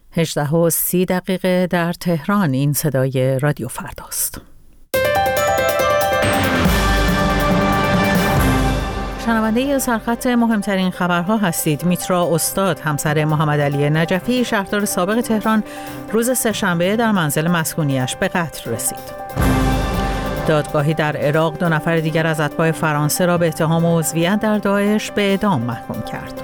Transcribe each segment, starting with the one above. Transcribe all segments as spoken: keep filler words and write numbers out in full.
هجده و سی دقیقه در تهران. این صدای رادیو فرداست. شنونده سرخط مهمترین خبرها هستید. میترا استاد همسر محمد علی نجفی شهردار سابق تهران روز سه‌شنبه در منزل مسکونیش به قتل رسید. دادگاهی در عراق دو نفر دیگر از اتباع فرانسه را به اتهام عضویت در داعش به اعدام محکوم کرد.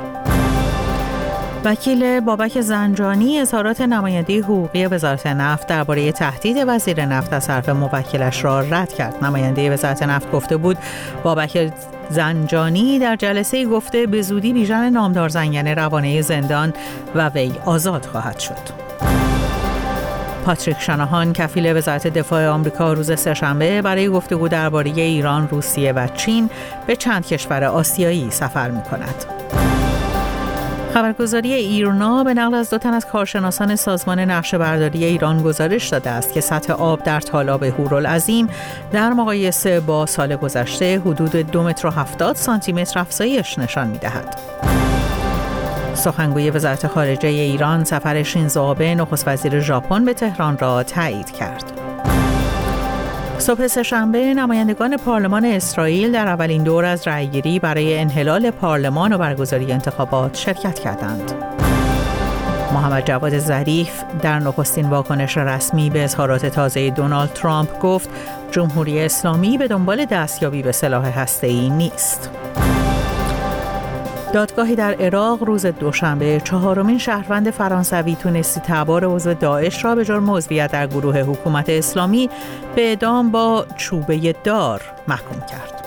وکیل بابک زنجانی اظهارات نماینده حقوقی وزارت نفت درباره تهدید وزیر نفت از طرف موکلش را رد کرد. نماینده وزارت نفت گفته بود بابک زنجانی در جلسه گفته به زودی بیژن نامدار زنگنه روانه زندان و وی آزاد خواهد شد. پاتریک شاناهان کفیل وزارت دفاع آمریکا روز سه‌شنبه برای گفتگو درباره ایران، روسیه و چین به چند کشور آسیایی سفر می‌کند. خبرگزاری ایرنا به نقل از دو تن از کارشناسان سازمان نقشه‌برداری ایران گزارش داده است که سطح آب در تالاب هورالعظیم در مقایسه با سال گذشته حدود دو متر و هفتاد سانتی متر افزایش نشان می‌دهد. سخنگوی وزارت خارجه ایران سفر شینزو آبه نخست وزیر ژاپن به تهران را تایید کرد. صبح سه‌شنبه نمایندگان پارلمان اسرائیل در اولین دور از رأیگیری برای انحلال پارلمان و برگزاری انتخابات شرکت کردند. محمد جواد ظریف در نخستین واکنش رسمی به اظهارات تازه دونالد ترامپ گفت جمهوری اسلامی به دنبال دستیابی به سلاح هسته‌ای نیست. دادگاهی در عراق روز دوشنبه چهارمین شهروند فرانسوی تونسی تبار عضو داعش را به جرم عضویت در گروه حکومت اسلامی به اعدام با چوبه دار محکوم کرد.